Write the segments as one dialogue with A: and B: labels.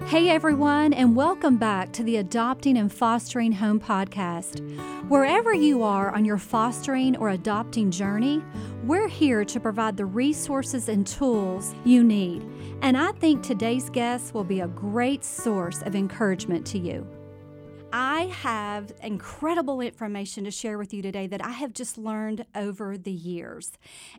A: Hey everyone, and welcome back to the Adopting and Fostering Home podcast. Wherever you are on your fostering or adopting journey, we're here to provide the resources and tools you need. And I think today's guest will be a great source of encouragement to you. I have incredible information to share with you today that I have just learned over the years.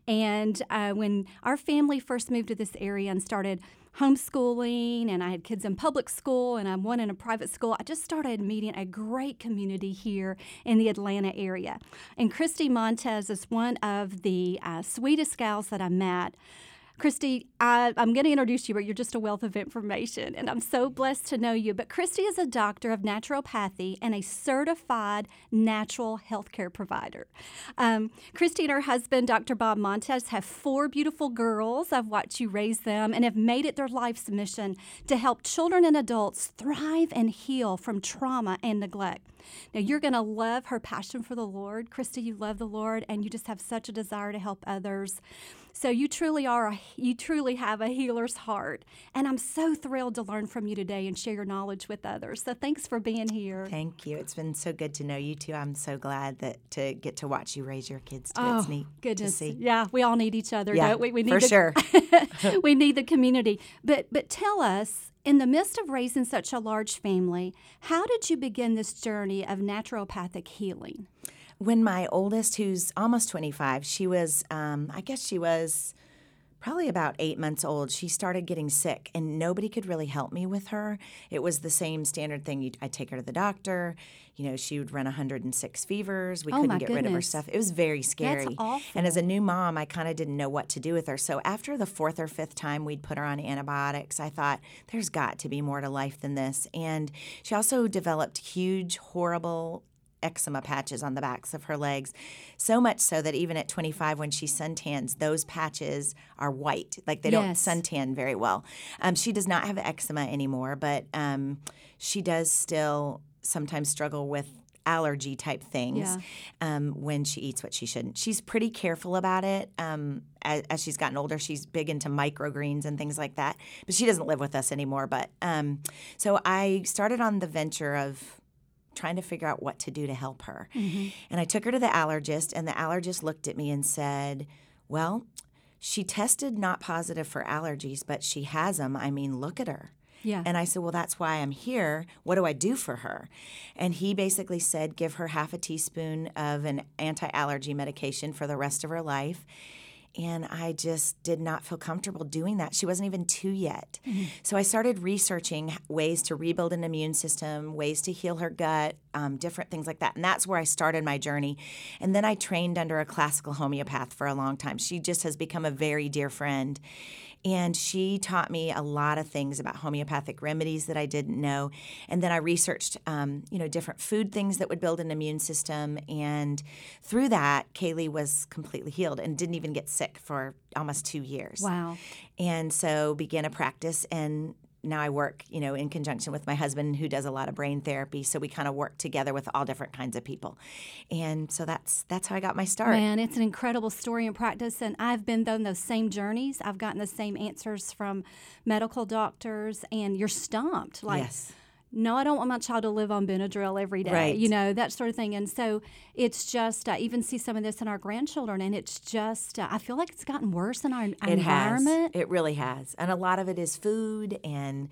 A: And when our family first moved to this area and started homeschooling, and I had kids in public school and I'm one in a private school, I just started meeting a great community here in the Atlanta area. And Christy Montez is one of the sweetest gals that I met. Christy, I'm going to introduce you, but you're just a wealth of information, and I'm so blessed to know you. But Christy is a doctor of naturopathy and a certified natural healthcare provider. Christy and her husband, Dr. Bob Montez, have 4 beautiful girls. I've watched you raise them and have made it their life's mission to help children and adults thrive and heal from trauma and neglect. Now, you're going to love her passion for the Lord. Christy, you love the Lord, and you just have such a desire to help others. So you truly have a healer's heart. And I'm so thrilled to learn from you today and share your knowledge with others. So thanks for being here.
B: Thank you. It's been so good to know you two. I'm so glad to get to watch you raise your kids too.
A: Oh,
B: it's neat
A: goodness.
B: to see.
A: Yeah, we all need each other,
B: Yeah,
A: don't we? We need
B: for sure.
A: We need the community. But tell us, in the midst of raising such a large family, how did you begin this journey of naturopathic healing?
B: When my oldest, who's almost 25, she was, she was probably about 8 months old, she started getting sick, and nobody could really help me with her. It was the same standard thing. I'd take her to the doctor. You know, she would run 106 fevers. We couldn't get rid of her stuff. It was very scary.
A: That's awful.
B: And as a new mom, I kind of didn't know what to do with her. So after the 4th or 5th time we'd put her on antibiotics, I thought, there's got to be more to life than this. And she also developed huge, horrible eczema patches on the backs of her legs, so much so that even at 25, when she suntans, those patches are white. Like they don't suntan very well. She does not have eczema anymore, but she does still sometimes struggle with allergy type things when she eats what she shouldn't. She's pretty careful about it. As she's gotten older, she's big into microgreens and things like that, but she doesn't live with us anymore. But so I started on the venture of trying to figure out what to do to help her. Mm-hmm. And I took her to the allergist, and the allergist looked at me and said, well, she tested not positive for allergies, but she has them. I mean, look at her.
A: Yeah.
B: And I said, well, that's why I'm here. What do I do for her? And he basically said, give her half a teaspoon of an anti-allergy medication for the rest of her life. And I just did not feel comfortable doing that. She wasn't even 2 yet. Mm-hmm. So I started researching ways to rebuild an immune system, ways to heal her gut, different things like that. And that's where I started my journey. And then I trained under a classical homeopath for a long time. She just has become a very dear friend. And she taught me a lot of things about homeopathic remedies that I didn't know. And then I researched, different food things that would build an immune system. And through that, Kaylee was completely healed and didn't even get sick for almost 2 years.
A: Wow.
B: And so began a practice, and now I work, in conjunction with my husband, who does a lot of brain therapy. So we kind of work together with all different kinds of people. And so that's how I got my start.
A: Man, it's an incredible story and practice. And I've been on those same journeys. I've gotten the same answers from medical doctors, and you're stumped. Like,
B: yes.
A: No, I don't want my child to live on Benadryl every day,
B: right.
A: That sort of thing. And so it's just, I even see some of this in our grandchildren, and it's just, I feel like it's gotten worse in our environment.
B: It really has. And a lot of it is food and,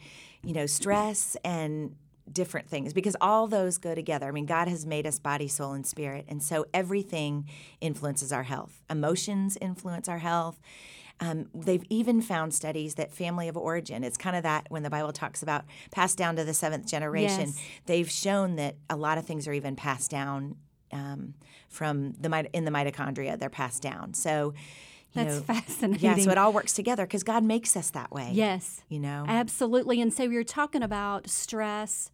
B: stress and different things, because all those go together. I mean, God has made us body, soul, and spirit. And so everything influences our health. Emotions influence our health. They've even found studies that family of origin, it's kind of that when the Bible talks about passed down to the 7th generation,
A: yes.
B: They've shown that a lot of things are even passed down from in the mitochondria. They're passed down. So
A: that's fascinating.
B: Yeah, so it all works together because God makes us that way.
A: Yes. Absolutely. And so you're talking about stress,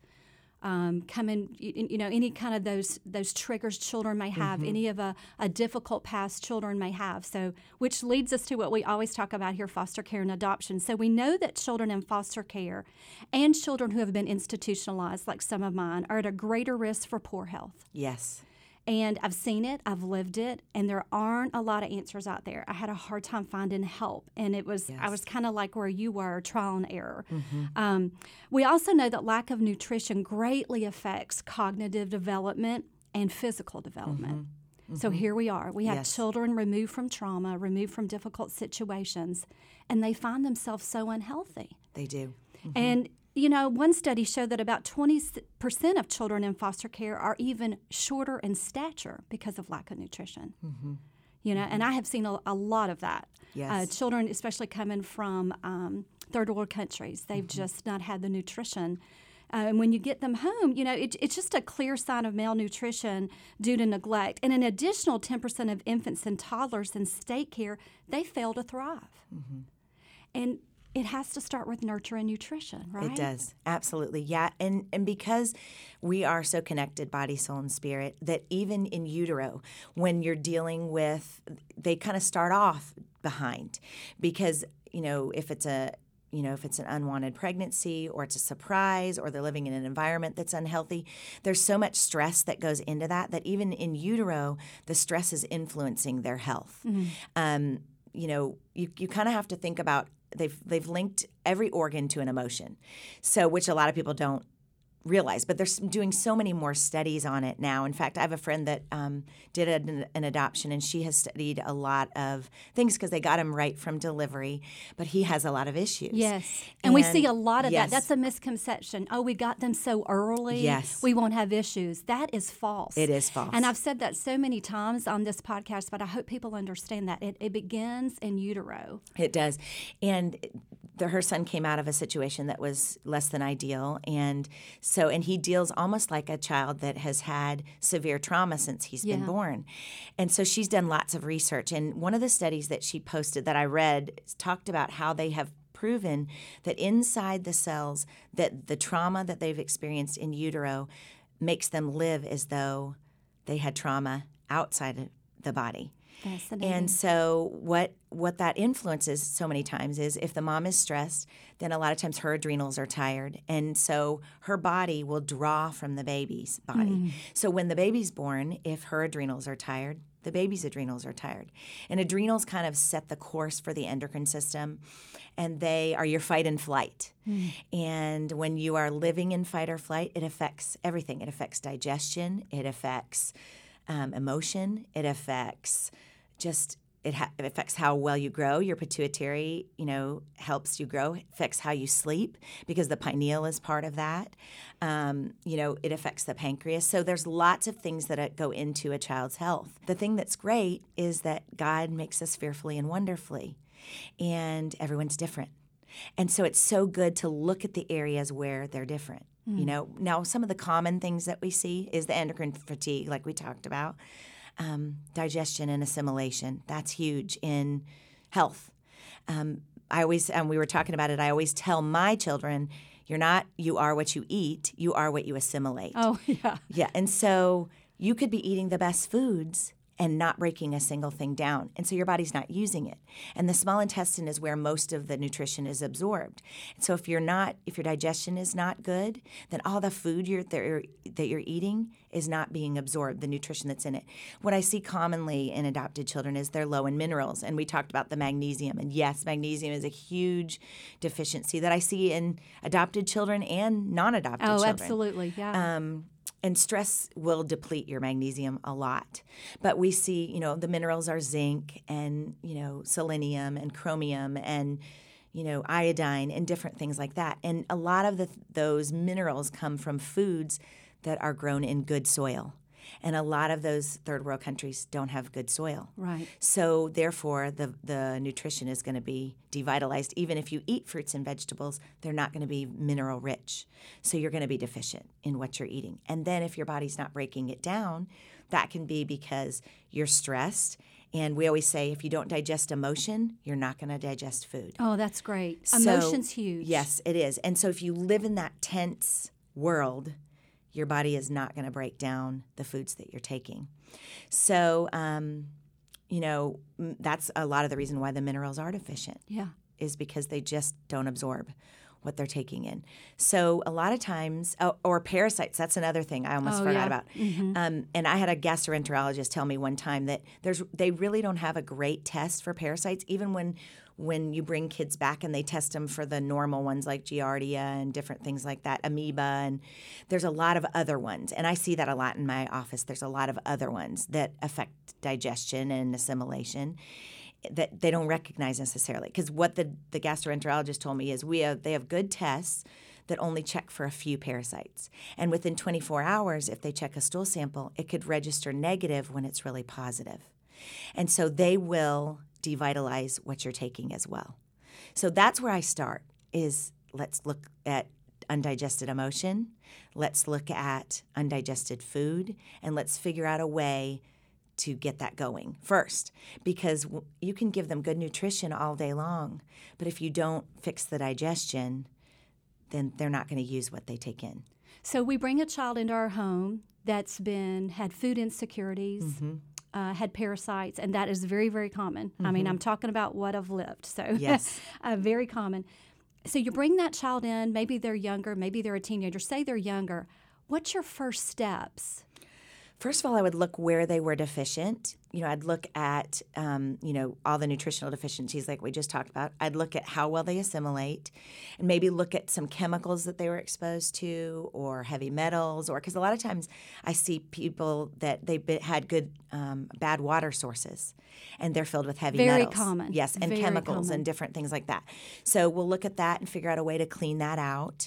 A: coming, any kind of those triggers children may have, mm-hmm. any of a difficult past children may have. So, which leads us to what we always talk about here, foster care and adoption. So we know that children in foster care and children who have been institutionalized, like some of mine, are at a greater risk for poor health.
B: Yes.
A: And I've seen it, I've lived it, and there aren't a lot of answers out there. I had a hard time finding help, and I was kind of like where you were, trial and error. We also know that lack of nutrition greatly affects cognitive development and physical development. So here we are. We have children removed from trauma, removed from difficult situations, and they find themselves so unhealthy.
B: They do.
A: And one study showed that about 20% of children in foster care are even shorter in stature because of lack of nutrition. And I have seen a lot of that.
B: Yes.
A: Children, especially coming from third world countries, they've just not had the nutrition. And when you get them home, it's just a clear sign of malnutrition due to neglect. And an additional 10% of infants and toddlers in state care, they fail to thrive. And it has to start with nurture and nutrition, right?
B: It does. Absolutely. Yeah. And because we are so connected, body, soul, and spirit, that even in utero, when you're dealing with, they kind of start off behind because, if it's an unwanted pregnancy or it's a surprise or they're living in an environment that's unhealthy, there's so much stress that goes into that even in utero, the stress is influencing their health. You kind of have to think about they've linked every organ to an emotion, so which a lot of people don't realize, but they're doing so many more studies on it now. In fact, I have a friend that did an adoption, and she has studied a lot of things because they got him right from delivery, but he has a lot of issues.
A: Yes, and we see a lot of that. That's a misconception. Oh, we got them so early.
B: Yes.
A: We won't have issues. That is false.
B: It is false.
A: And I've said that so many times on this podcast, but I hope people understand that. It begins in utero.
B: It does. And her son came out of a situation that was less than ideal, and he deals almost like a child that has had severe trauma since he's been born. And so she's done lots of research, and one of the studies that she posted that I read talked about how they have proven that inside the cells that the trauma that they've experienced in utero makes them live as though they had trauma outside of the body.
A: Fascinating.
B: And so what that influences so many times is if the mom is stressed, then a lot of times her adrenals are tired. And so her body will draw from the baby's body. So when the baby's born, if her adrenals are tired, the baby's adrenals are tired. And adrenals kind of set the course for the endocrine system, and they are your fight and flight. And when you are living in fight or flight, it affects everything. It affects digestion. It affects emotion. It affects it affects how well you grow. Your pituitary, helps you grow. It affects how you sleep because the pineal is part of that. It affects the pancreas. So there's lots of things that go into a child's health. The thing that's great is that God makes us fearfully and wonderfully, and everyone's different. And so it's so good to look at the areas where they're different. Now some of the common things that we see is the endocrine fatigue, like we talked about. Digestion and assimilation, that's huge in health. I always, we were talking about it, I always tell my children, you are what you eat, you are what you assimilate.
A: Oh, yeah.
B: Yeah, and so you could be eating the best foods and not breaking a single thing down. And so your body's not using it. And the small intestine is where most of the nutrition is absorbed. And so if your digestion is not good, then all the food that you're eating is not being absorbed, the nutrition that's in it. What I see commonly in adopted children is they're low in minerals. And we talked about the magnesium. And yes, magnesium is a huge deficiency that I see in adopted children and non-adopted children.
A: Oh, absolutely, yeah.
B: And stress will deplete your magnesium a lot. But we see, the minerals are zinc and, selenium and chromium and, iodine and different things like that. And a lot of those minerals come from foods that are grown in good soil. And a lot of those third world countries don't have good soil.
A: Right.
B: So therefore, the nutrition is going to be devitalized. Even if you eat fruits and vegetables, they're not going to be mineral rich. So you're going to be deficient in what you're eating. And then if your body's not breaking it down, that can be because you're stressed. And we always say if you don't digest emotion, you're not going to digest food.
A: Oh, that's great. Emotion's huge.
B: Yes, it is. And so if you live in that tense world, your body is not going to break down the foods that you're taking. So, that's a lot of the reason why the minerals are deficient.
A: Yeah.
B: Is because they just don't absorb what they're taking in. So a lot of times, or parasites, that's another thing I almost forgot about. And I had a gastroenterologist tell me one time that they really don't have a great test for parasites, even when you bring kids back and they test them for the normal ones like Giardia and different things like that, amoeba, and there's a lot of other ones. And I see that a lot in my office. There's a lot of other ones that affect digestion and assimilation that they don't recognize necessarily. Because what the gastroenterologist told me is they have good tests that only check for a few parasites. And within 24 hours, if they check a stool sample, it could register negative when it's really positive. And so they will devitalize what you're taking as well. So that's where I start, is let's look at undigested emotion, let's look at undigested food, and let's figure out a way to get that going first, because you can give them good nutrition all day long, but if you don't fix the digestion, then they're not going to use what they take in.
A: So we bring a child into our home that's had food insecurities, had parasites, and that is very, very common. I mean, I'm talking about what I've lived, so
B: yes,
A: very common. So you bring that child in, maybe they're younger, maybe they're a teenager, say they're younger. What's your first steps?
B: First of all, I would look where they were deficient. I'd look at, all the nutritional deficiencies like we just talked about. I'd look at how well they assimilate and maybe look at some chemicals that they were exposed to or heavy metals, because a lot of times I see people that they've had good, bad water sources and they're filled with heavy metals.
A: Very common.
B: Yes, and
A: very
B: chemicals
A: common.
B: And different things like that. So we'll look at that and figure out a way to clean that out,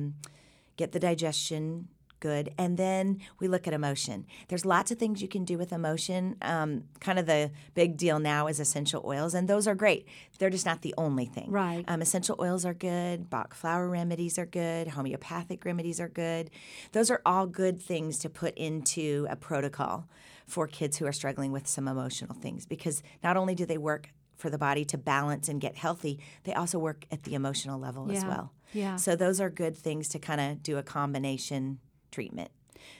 B: get the digestion good. And then we look at emotion. There's lots of things you can do with emotion. Kind of the big deal now is essential oils, and those are great. They're just not the only thing.
A: Right.
B: Essential oils are good. Bach flower remedies are good. Homeopathic remedies are good. Those are all good things to put into a protocol for kids who are struggling with some emotional things, because not only do they work for the body to balance and get healthy, they also work at the emotional level as well.
A: Yeah.
B: So those are good things to kind of do a combination treatment.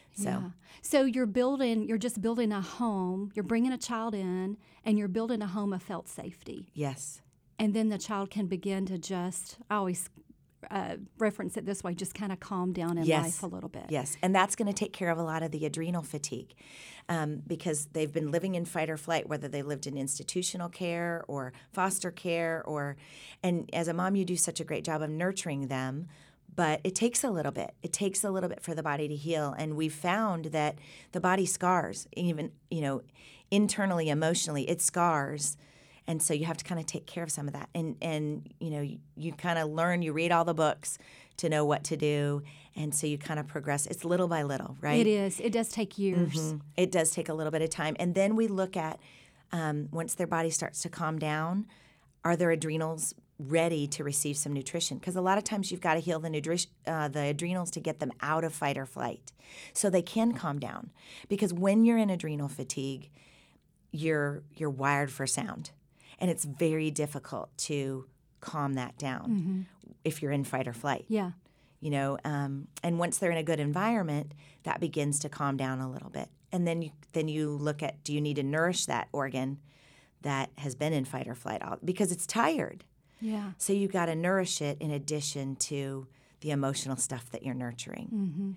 A: So you're just building a home, you're bringing a child in, and you're building a home of felt safety.
B: Yes.
A: And then the child can begin to I always reference it this way, just kind of calm down in life a little bit.
B: Yes, and that's going to take care of a lot of the adrenal fatigue, because they've been living in fight or flight, whether they lived in institutional care or foster care, and as a mom, you do such a great job of nurturing them. But it takes a little bit. It takes a little bit for the body to heal. And we've found that the body scars, even, internally, emotionally, it scars. And so you have to kind of take care of some of that. And you kind of learn, you read all the books to know what to do. And so you kind of progress. It's little by little, right?
A: It is. It does take years.
B: It does take a little bit of time. And then we look at, once their body starts to calm down, are their adrenals ready to receive some nutrition? Because a lot of times you've got to heal the adrenals to get them out of fight or flight so they can calm down. Because when you're in adrenal fatigue, you're wired for sound. And it's very difficult to calm that down if you're in fight or flight.
A: Yeah.
B: And once they're in a good environment, that begins to calm down a little bit. And then you look at, do you need to nourish that organ that has been in fight or flight because it's tired?
A: Yeah.
B: So you've got to nourish it in addition to the emotional stuff that you're nurturing.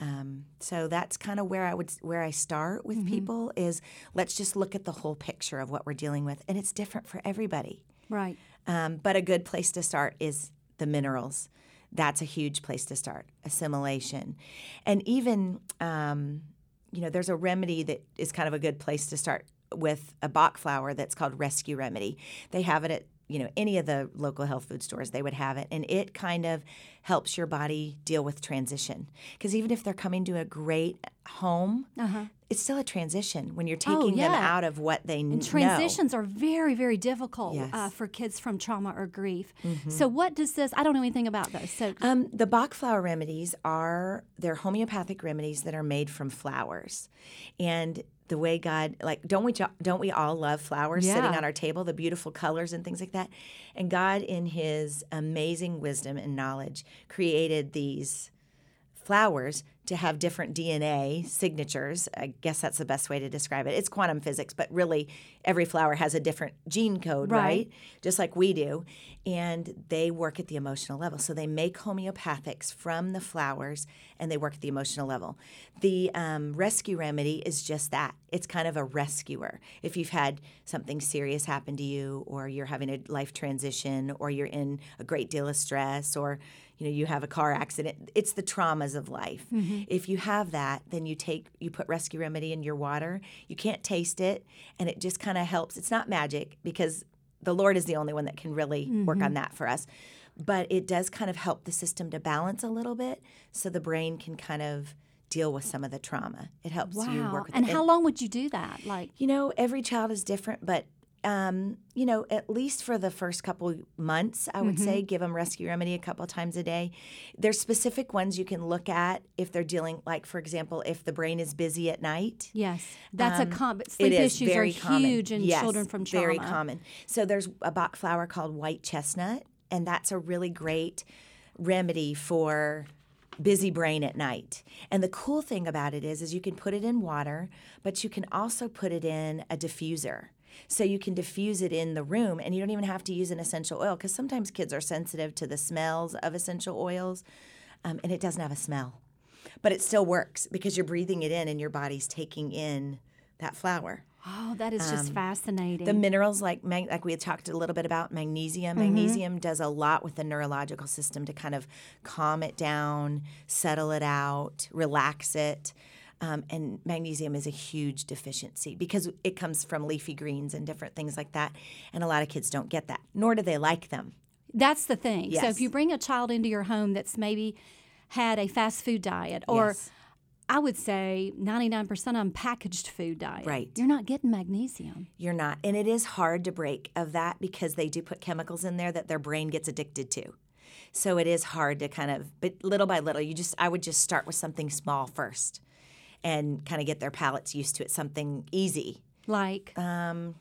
B: So that's kind of where I start with people is let's just look at the whole picture of what we're dealing with, and it's different for everybody.
A: Right.
B: But a good place to start is the minerals. That's a huge place to start. Assimilation, and even there's a remedy that is kind of a good place to start with a Bach flower that's called Rescue Remedy. They have it at any of the local health food stores, they would have it. And it kind of helps your body deal with transition. Because even if they're coming to a great home, it's still a transition when you're taking them out of what they know.
A: And transitions are very, very difficult for kids from trauma or grief. So what does this, I don't know anything about those. So
B: the Bach flower remedies they're homeopathic remedies that are made from flowers. And the way God, don't we all love flowers sitting on our table, the beautiful colors and things like that? And God, in His amazing wisdom and knowledge, created these flowers to have different DNA signatures. I guess that's the best way to describe it. It's quantum physics, but really every flower has a different gene code, right? Just like we do. And they work at the emotional level. So they make homeopathics from the flowers, and they work at the emotional level. The rescue remedy is just that. It's kind of a rescuer. If you've had something serious happen to you, or you're having a life transition, or you're in a great deal of stress, or you have a car accident, it's the traumas of life. Mm-hmm. If you have that, then you put rescue remedy in your water. You can't taste it, and it just kind of helps. It's not magic, because the Lord is the only one that can really work on that for us. But it does kind of help the system to balance a little bit, so the brain can kind of deal with some of the trauma. It helps you work with it.
A: And how long would you do that?
B: Every child is different, but at least for the first couple months, I would say give them rescue remedy a couple times a day. There's specific ones you can look at if they're dealing, like, for example, if the brain is busy at night.
A: Yes, that's sleep issues are huge in children from trauma.
B: Very common. So there's a Bach flower called white chestnut, and that's a really great remedy for busy brain at night. And the cool thing about it is you can put it in water, but you can also put it in a diffuser. So you can diffuse it in the room, and you don't even have to use an essential oil, because sometimes kids are sensitive to the smells of essential oils, and it doesn't have a smell. But it still works because you're breathing it in and your body's taking in that flower.
A: Oh, that is just fascinating.
B: The minerals, like we had talked a little bit about magnesium. Magnesium does a lot with the neurological system to kind of calm it down, settle it out, relax it. And magnesium is a huge deficiency because it comes from leafy greens and different things like that. And a lot of kids don't get that, nor do they like them.
A: That's the thing.
B: Yes.
A: So if you bring a child into your home that's maybe had a fast food diet, or I would say 99% of them packaged food diet.
B: Right.
A: You're not getting magnesium.
B: You're not. And it is hard to break of that because they do put chemicals in there that their brain gets addicted to. So it is hard to but little by little, I would just start with something small first and kind of get their palates used to it, something easy.
A: Like?
B: A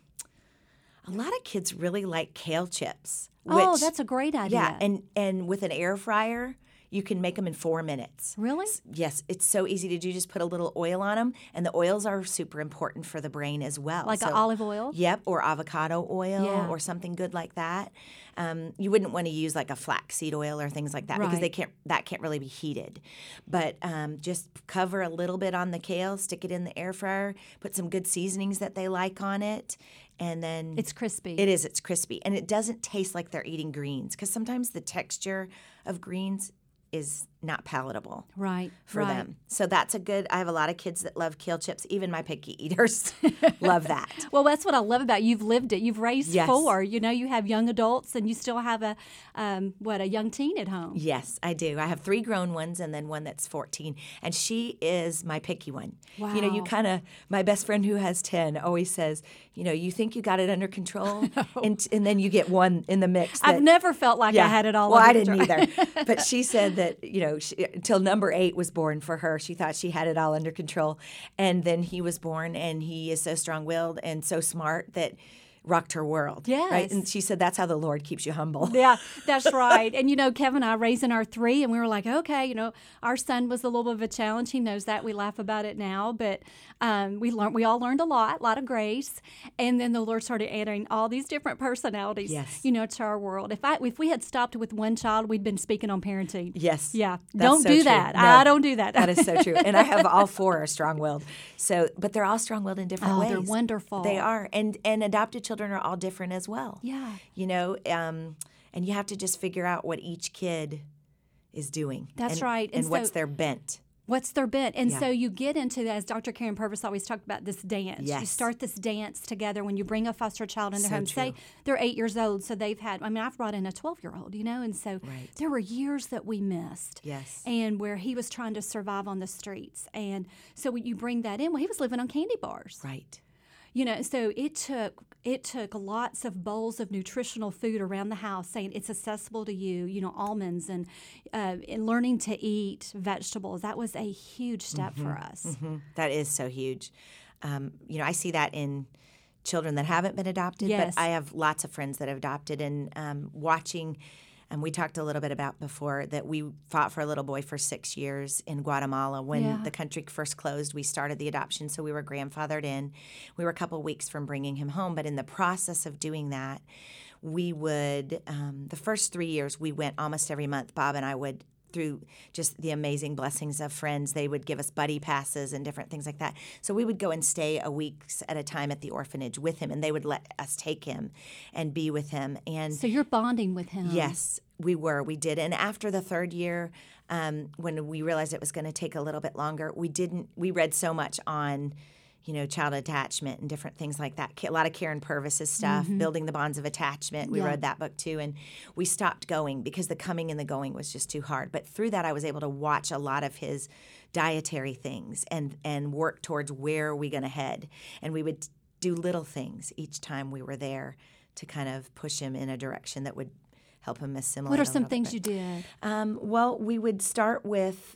B: lot of kids really like kale chips.
A: That's a great idea.
B: Yeah, and with an air fryer, you can make them in 4 minutes.
A: Really?
B: Yes, it's so easy to do. Just put a little oil on them, and the oils are super important for the brain as well.
A: Like olive oil?
B: Yep, or avocado oil or something good like that. You wouldn't want to use like a flaxseed oil or things like that because that can't really be heated. But just cover a little bit on the kale, stick it in the air fryer, put some good seasonings that they like on it, and then
A: it's crispy.
B: It is. It's crispy, and it doesn't taste like they're eating greens because sometimes the texture of greens is not palatable for them. So that's I have a lot of kids that love kale chips. Even my picky eaters love that.
A: Well, that's what I love about you. You've lived it. You've raised 4. You have young adults, and you still have a young teen at home.
B: Yes, I do. I have 3 grown ones and then one that's 14. And she is my picky one.
A: Wow.
B: My best friend who has 10 always says, you think you got it under control, and then you get one in the mix.
A: I've never felt like I had it all under control.
B: Well, I didn't either. But she said that, until number 8 was born for her, she thought she had it all under control. And then he was born, and he is so strong-willed and so smart that rocked her world.
A: Yes.
B: Right? And she said that's how the Lord keeps you humble.
A: Yeah, that's right. And, Kevin and I raising our 3, and we were like, okay, our son was a little bit of a challenge. He knows that. We laugh about it now. But we all learned a lot of grace. And then the Lord started adding all these different personalities, to our world. If we had stopped with one child, we'd been speaking on parenting.
B: Yes.
A: Yeah.
B: Don't
A: do that.
B: No,
A: I don't do that.
B: That is so true. And I have all 4 are strong-willed. But they're all strong-willed in different ways.
A: They're wonderful.
B: They are. And adopted children are all different as well.
A: Yeah.
B: And you have to just figure out what each kid is doing.
A: That's right.
B: And what's their bent.
A: What's their bent? And so you get into, as Dr. Karen Purvis always talked about, this dance.
B: Yes.
A: You start this dance together when you bring a foster child in their home.
B: True.
A: Say they're 8 years old, so they've had, I've brought in a 12-year-old, and so there were years that we missed.
B: Yes.
A: And where he was trying to survive on the streets. And so when you bring that in, he was living on candy bars.
B: Right.
A: So it took lots of bowls of nutritional food around the house, saying it's accessible to you. Almonds and learning to eat vegetables. That was a huge step for us.
B: Mm-hmm. That is so huge. I see that in children that haven't been adopted,
A: yes.
B: but I have lots of friends that have adopted, and watching And we talked a little bit about before that we fought for a little boy for 6 years in Guatemala. When the country first closed, we started the adoption, so we were grandfathered in. We were a couple weeks from bringing him home, but in the process of doing that, we would, the first 3 years, we went almost every month. Bob and I would, through just the amazing blessings of friends, they would give us buddy passes and different things like that. So we would go and stay a weeks at a time at the orphanage with him, and they would let us take him and be with him. And
A: so you're bonding with him.
B: Yes, we were. We did. And after the third year, when we realized it was going to take a little bit longer, we read so much on child attachment and different things like that. A lot of Karen Purvis's stuff, Building the Bonds of Attachment. We read that book too, and we stopped going because the coming and the going was just too hard. But through that, I was able to watch a lot of his dietary things and work towards where are we going to head. And we would do little things each time we were there to kind of push him in a direction that would help him assimilate.
A: What are some things you did?
B: Well, we would start with,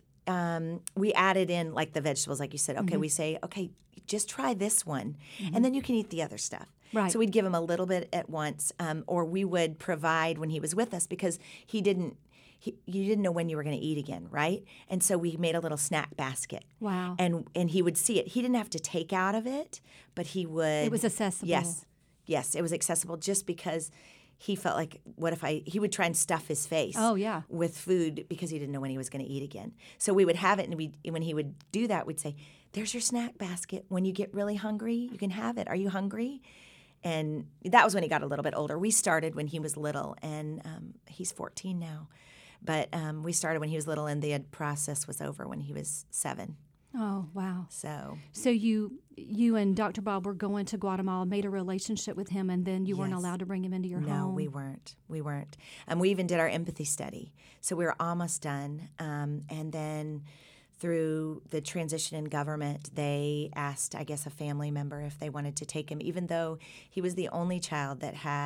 B: we added in like the vegetables, like you said. Okay, we say, okay, just try this one, and then you can eat the other stuff.
A: Right.
B: So we'd give him a little bit at once, or we would provide when he was with us because you didn't know when you were going to eat again, right? And so we made a little snack basket.
A: Wow.
B: And he would see it. He didn't have to take out of it, but he would.
A: It was accessible.
B: Yes, it was accessible just because he felt like, he would try and stuff his face with food because he didn't know when he was going to eat again. So we would have it, and when he would do that, we'd say, there's your snack basket. When you get really hungry, you can have it. Are you hungry? And that was when he got a little bit older. We started when he was little, and he's 14 now. But we started when he was little, and the process was over when he was 7.
A: Oh, wow.
B: So
A: you and Dr. Bob were going to Guatemala, made a relationship with him, and then you weren't allowed to bring him into your home?
B: No, we weren't. We even did our empathy study. So we were almost done. And then through the transition in government, they asked, I guess, a family member if they wanted to take him, even though he was the only child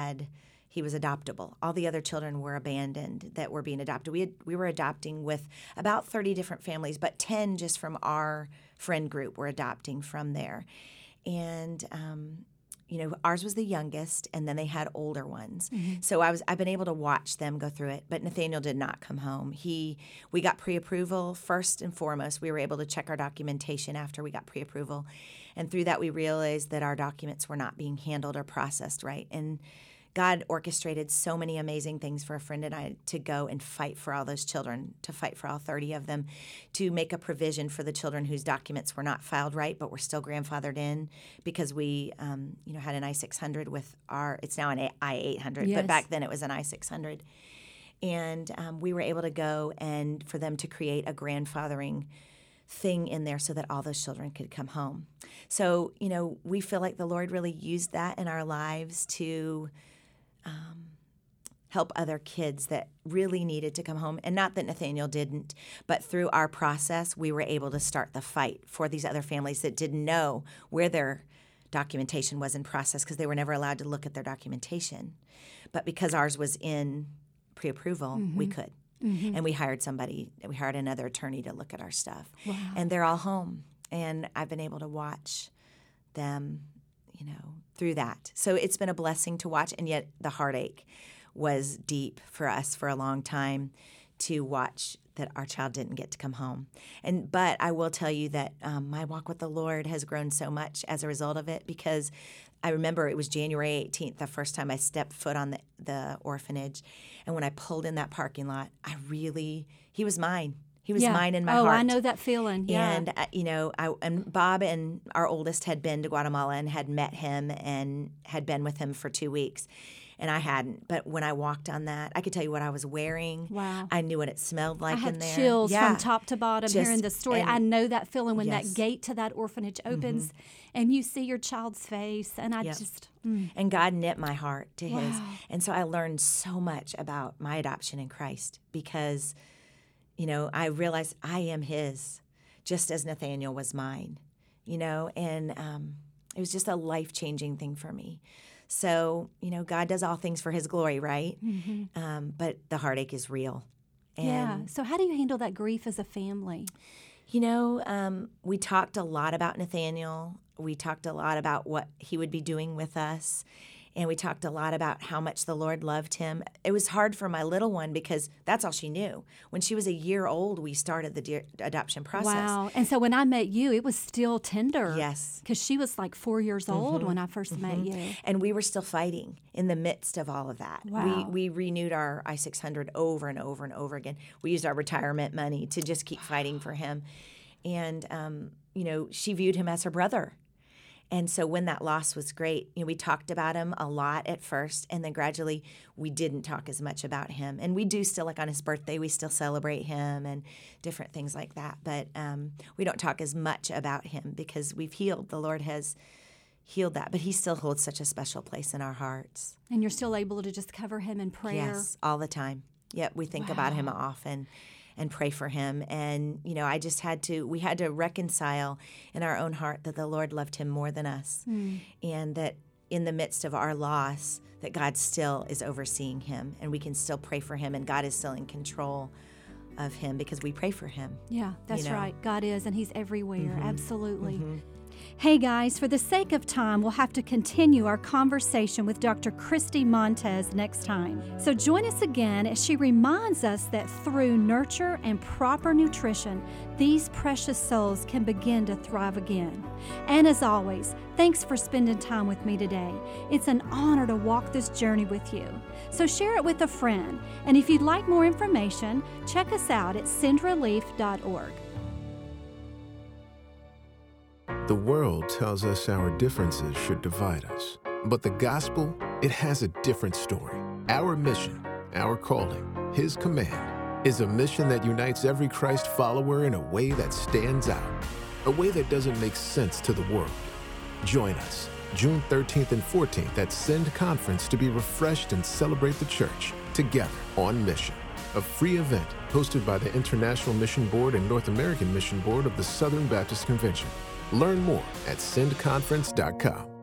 B: he was adoptable. All the other children were abandoned that were being adopted. We were adopting with about 30 different families, but 10 just from our friend group were adopting from there. And ours was the youngest, and then they had older ones. So I've been able to watch them go through it. But Nathaniel did not come home. We got pre-approval first and foremost. We were able to check our documentation after we got pre-approval, and through that we realized that our documents were not being handled or processed right. And God orchestrated so many amazing things for a friend and I to go and fight for all those children, to fight for all 30 of them, to make a provision for the children whose documents were not filed right but were still grandfathered in because we had an I-600 with it's now an I-800, but back then it was an I-600. And we were able to go and for them to create a grandfathering thing in there so that all those children could come home. So, we feel like the Lord really used that in our lives to help other kids that really needed to come home. And not that Nathaniel didn't, but through our process, we were able to start the fight for these other families that didn't know where their documentation was in process because they were never allowed to look at their documentation. But because ours was in pre-approval, we could. And we hired another attorney to look at our stuff.
A: Wow.
B: And they're all home. And I've been able to watch them, through that. So it's been a blessing to watch, and yet the heartache was deep for us for a long time to watch that our child didn't get to come home. But I will tell you that my walk with the Lord has grown so much as a result of it because I remember it was January 18th, the first time I stepped foot on the orphanage. And when I pulled in that parking lot, he was mine. He was mine in my heart.
A: Oh, I know that feeling. Yeah.
B: And, and Bob and our oldest had been to Guatemala and had met him and had been with him for 2 weeks. And I hadn't. But when I walked on that, I could tell you what I was wearing.
A: Wow.
B: I knew what it smelled like in there.
A: I have chills from top to bottom hearing the story. I know that feeling when that gate to that orphanage opens and you see your child's face. And I just...
B: And God knit my heart to
A: Wow.
B: his. And so I learned so much about my adoption in Christ because, I realized I am his, just as Nathaniel was mine, and it was just a life-changing thing for me. So, God does all things for his glory, right? But the heartache is real. And,
A: So how do you handle that grief as a family?
B: We talked a lot about Nathaniel. We talked a lot about what he would be doing with us. And we talked a lot about how much the Lord loved him. It was hard for my little one because that's all she knew. When she was a year old, we started the adoption process.
A: Wow. And so when I met you, it was still tender.
B: Yes.
A: Because she was like 4 years old when I first met you.
B: And we were still fighting in the midst of all of that.
A: Wow.
B: We renewed our I-600 over and over and over again. We used our retirement money to just keep fighting for him. And, she viewed him as her brother. And so when that loss was great, we talked about him a lot at first, and then gradually we didn't talk as much about him. And we do still, like on his birthday, we still celebrate him and different things like that. But we don't talk as much about him because we've healed. The Lord has healed that. But he still holds such a special place in our hearts.
A: And you're still able to just cover him in prayer?
B: Yes, all the time. Yep, we think about him often and pray for him. And, we had to reconcile in our own heart that the Lord loved him more than us. And that in the midst of our loss, that God still is overseeing him and we can still pray for him and God is still in control of him because we pray for him.
A: Yeah, that's right. God is, and he's everywhere. Absolutely. Hey guys, for the sake of time, we'll have to continue our conversation with Dr. Christy Montez next time. So join us again as she reminds us that through nurture and proper nutrition, these precious souls can begin to thrive again. And as always, thanks for spending time with me today. It's an honor to walk this journey with you. So share it with a friend. And if you'd like more information, check us out at sendrelief.org.
C: The world tells us our differences should divide us. But the gospel, it has a different story. Our mission, our calling, His command, is a mission that unites every Christ follower in a way that stands out, a way that doesn't make sense to the world. Join us June 13th and 14th at Send Conference to be refreshed and celebrate the church together on mission. A free event hosted by the International Mission Board and North American Mission Board of the Southern Baptist Convention. Learn more at sendconference.com.